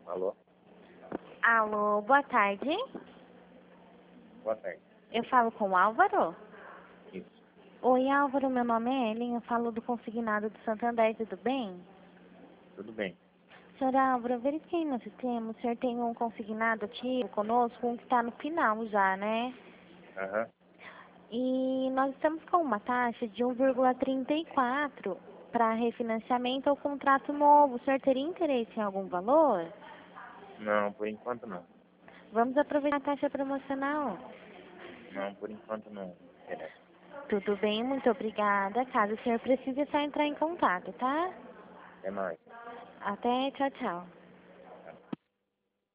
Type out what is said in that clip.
Alô? Alô, boa tarde. Boa tarde. Eu falo com o Álvaro? Isso. Oi, Álvaro, meu nome é Ellen, eu falo do consignado do Santander, tudo bem? Tudo bem. Senhor Álvaro, eu verifiquei no sistema, o senhor tem um consignado ativo conosco, um que está no final já, né? Aham. E nós estamos com uma taxa de 1,34 para refinanciamento ou contrato novo. O senhor teria interesse em algum valor? Não, por enquanto não. Vamos aproveitar a taxa promocional. Não, por enquanto não interessa. Tudo bem, muito obrigada. Caso o senhor precise, é só entrar em contato, tá? É mais. Até, tchau, tchau.